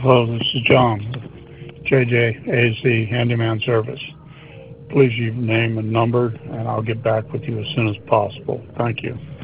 Hello, this is John, JJAZ Handyman Service. Please leave your name and number, and I'll get back with you as soon as possible. Thank you.